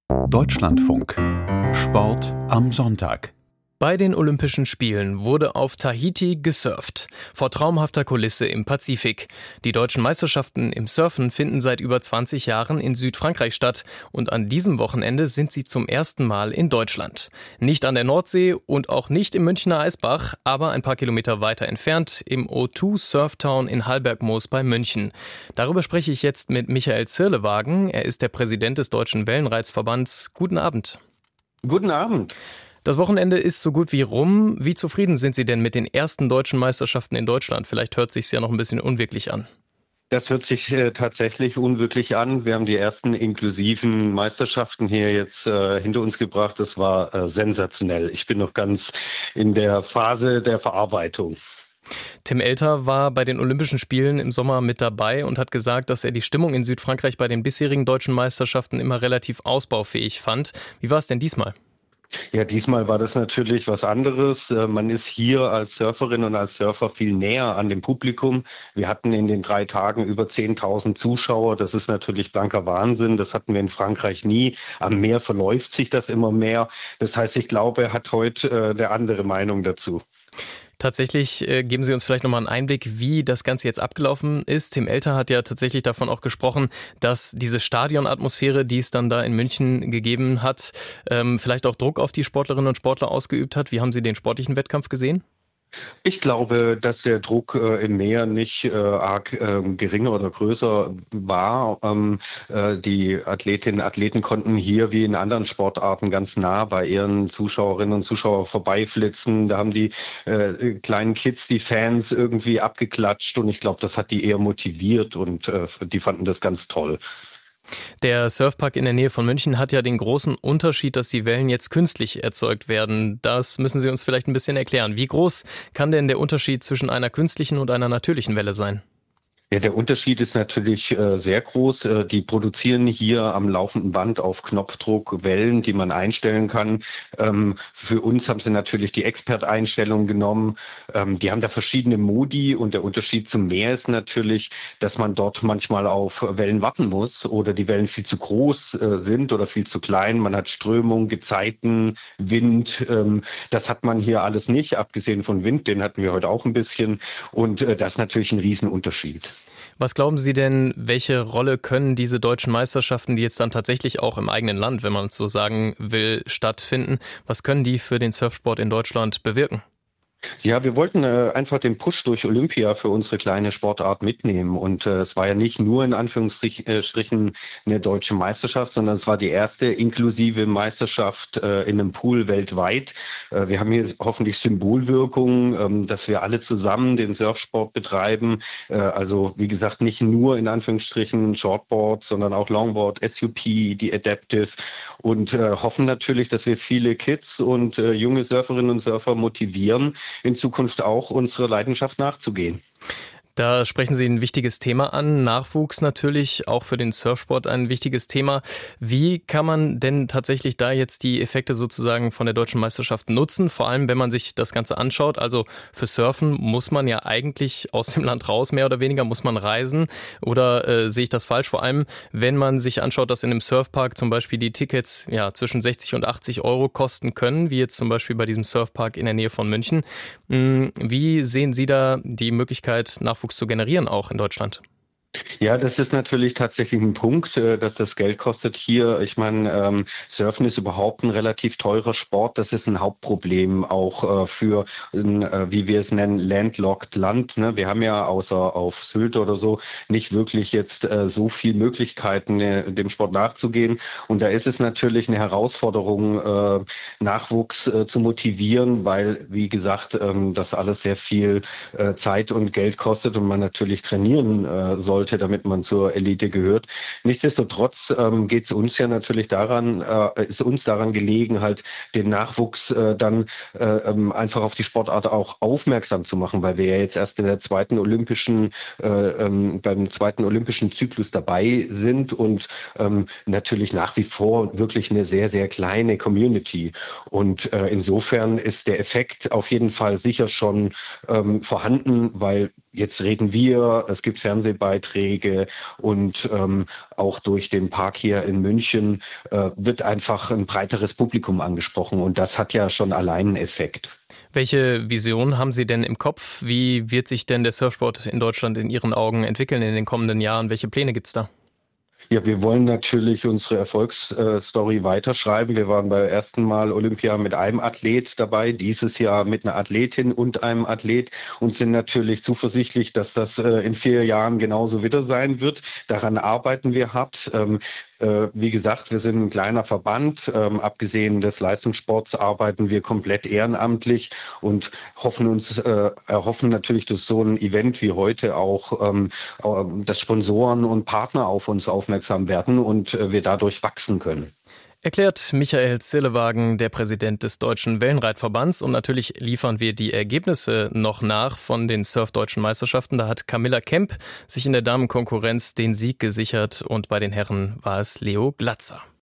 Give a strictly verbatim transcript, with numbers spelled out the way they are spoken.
Deutschlandfunk. Sport am Sonntag. Bei den Olympischen Spielen wurde auf Tahiti gesurft, vor traumhafter Kulisse im Pazifik. Die deutschen Meisterschaften im Surfen finden seit über zwanzig Jahren in Südfrankreich statt und an diesem Wochenende sind sie zum ersten Mal in Deutschland. Nicht an der Nordsee und auch nicht im Münchner Eisbach, aber ein paar Kilometer weiter entfernt im O zwei Surftown in Hallbergmoos bei München. Darüber spreche ich jetzt mit Michael Zirlewagen. Er ist der Präsident des Deutschen Wellenreitverbands. Guten Abend. Guten Abend. Das Wochenende ist so gut wie rum. Wie zufrieden sind Sie denn mit den ersten deutschen Meisterschaften in Deutschland? Vielleicht hört sich's ja noch ein bisschen unwirklich an. Das hört sich äh, tatsächlich unwirklich an. Wir haben die ersten inklusiven Meisterschaften hier jetzt äh, hinter uns gebracht. Das war äh, sensationell. Ich bin noch ganz in der Phase der Verarbeitung. Tim Elter war bei den Olympischen Spielen im Sommer mit dabei und hat gesagt, dass er die Stimmung in Südfrankreich bei den bisherigen deutschen Meisterschaften immer relativ ausbaufähig fand. Wie war es denn diesmal? Ja, diesmal war das natürlich was anderes. Man ist hier als Surferin und als Surfer viel näher an dem Publikum. Wir hatten in den drei Tagen über zehntausend Zuschauer. Das ist natürlich blanker Wahnsinn. Das hatten wir in Frankreich nie. Am Meer verläuft sich das immer mehr. Das heißt, ich glaube, er hat heute äh, eine andere Meinung dazu. Tatsächlich äh, geben Sie uns vielleicht nochmal einen Einblick, wie das Ganze jetzt abgelaufen ist. Tim Elter hat ja tatsächlich davon auch gesprochen, dass diese Stadionatmosphäre, die es dann da in München gegeben hat, ähm, vielleicht auch Druck auf die Sportlerinnen und Sportler ausgeübt hat. Wie haben Sie den sportlichen Wettkampf gesehen? Ich glaube, dass der Druck äh, im Meer nicht äh, arg äh, geringer oder größer war. Ähm, äh, die Athletinnen und Athleten konnten hier wie in anderen Sportarten ganz nah bei ihren Zuschauerinnen und Zuschauern vorbeiflitzen. Da haben die äh, kleinen Kids, die Fans irgendwie abgeklatscht und ich glaube, das hat die eher motiviert und äh, die fanden das ganz toll. Der Surfpark in der Nähe von München hat ja den großen Unterschied, dass die Wellen jetzt künstlich erzeugt werden. Das müssen Sie uns vielleicht ein bisschen erklären. Wie groß kann denn der Unterschied zwischen einer künstlichen und einer natürlichen Welle sein? Ja, der Unterschied ist natürlich äh, sehr groß. Äh, die produzieren hier am laufenden Band auf Knopfdruck Wellen, die man einstellen kann. Ähm, für uns haben sie natürlich die Expert-Einstellung genommen. Ähm, die haben da verschiedene Modi und der Unterschied zum Meer ist natürlich, dass man dort manchmal auf Wellen warten muss oder die Wellen viel zu groß äh, sind oder viel zu klein. Man hat Strömung, Gezeiten, Wind. Ähm, das hat man hier alles nicht, abgesehen von Wind, den hatten wir heute auch ein bisschen. Und äh, das ist natürlich ein Riesenunterschied. Was glauben Sie denn, welche Rolle können diese deutschen Meisterschaften, die jetzt dann tatsächlich auch im eigenen Land, wenn man es so sagen will, stattfinden, was können die für den Surfsport in Deutschland bewirken? Ja, wir wollten äh, einfach den Push durch Olympia für unsere kleine Sportart mitnehmen. Und äh, es war ja nicht nur in Anführungsstrichen eine deutsche Meisterschaft, sondern es war die erste inklusive Meisterschaft äh, in einem Pool weltweit. Äh, wir haben hier hoffentlich Symbolwirkung, ähm, dass wir alle zusammen den Surfsport betreiben. Äh, also wie gesagt, nicht nur in Anführungsstrichen Shortboard, sondern auch Longboard, S U P, die Adaptive und äh, hoffen natürlich, dass wir viele Kids und äh, junge Surferinnen und Surfer motivieren, in Zukunft auch unserer Leidenschaft nachzugehen. Da sprechen Sie ein wichtiges Thema an. Nachwuchs natürlich, auch für den Surfsport ein wichtiges Thema. Wie kann man denn tatsächlich da jetzt die Effekte sozusagen von der deutschen Meisterschaft nutzen? Vor allem, wenn man sich das Ganze anschaut. Also für Surfen muss man ja eigentlich aus dem Land raus, mehr oder weniger, muss man reisen. Oder äh, sehe ich das falsch? Vor allem, wenn man sich anschaut, dass in einem Surfpark zum Beispiel die Tickets ja zwischen sechzig und achtzig Euro kosten können, wie jetzt zum Beispiel bei diesem Surfpark in der Nähe von München. Wie sehen Sie da die Möglichkeit, Nachwuchs zu generieren, auch in Deutschland? Ja, das ist natürlich tatsächlich ein Punkt, dass das Geld kostet hier. Ich meine, ähm, Surfen ist überhaupt ein relativ teurer Sport. Das ist ein Hauptproblem auch äh, für, äh, wie wir es nennen, landlocked Land. Ne? Wir haben ja außer auf Sylt oder so nicht wirklich jetzt äh, so viel Möglichkeiten, äh, dem Sport nachzugehen. Und da ist es natürlich eine Herausforderung, äh, Nachwuchs äh, zu motivieren, weil, wie gesagt, ähm, das alles sehr viel äh, Zeit und Geld kostet und man natürlich trainieren äh, soll, damit man zur Elite gehört. Nichtsdestotrotz ähm, geht es uns ja natürlich daran, äh, ist uns daran gelegen, halt den Nachwuchs äh, dann äh, ähm, einfach auf die Sportart auch aufmerksam zu machen, weil wir ja jetzt erst in der zweiten olympischen, äh, ähm, beim zweiten olympischen Zyklus dabei sind und ähm, natürlich nach wie vor wirklich eine sehr, sehr kleine Community. Und äh, insofern ist der Effekt auf jeden Fall sicher schon ähm, vorhanden, weil Jetzt reden wir, es gibt Fernsehbeiträge und ähm, auch durch den Park hier in München äh, wird einfach ein breiteres Publikum angesprochen und das hat ja schon allein einen Effekt. Welche Vision haben Sie denn im Kopf? Wie wird sich denn der Surfsport in Deutschland in Ihren Augen entwickeln in den kommenden Jahren? Welche Pläne gibt's da? Ja, wir wollen natürlich unsere Erfolgsstory weiterschreiben. Wir waren beim ersten Mal Olympia mit einem Athlet dabei, dieses Jahr mit einer Athletin und einem Athlet und sind natürlich zuversichtlich, dass das in vier Jahren genauso wieder sein wird. Daran arbeiten wir hart. Wie gesagt, wir sind ein kleiner Verband. Ähm, abgesehen des Leistungssports arbeiten wir komplett ehrenamtlich und hoffen uns, äh, erhoffen natürlich durch so ein Event wie heute auch, ähm, äh, dass Sponsoren und Partner auf uns aufmerksam werden und äh, wir dadurch wachsen können. Erklärt Michael Zillewagen, der Präsident des Deutschen Wellenreitverbands. Und natürlich liefern wir die Ergebnisse noch nach von den Surfdeutschen Meisterschaften. Da hat Camilla Kemp sich in der Damenkonkurrenz den Sieg gesichert und bei den Herren war es Leo Glatzer.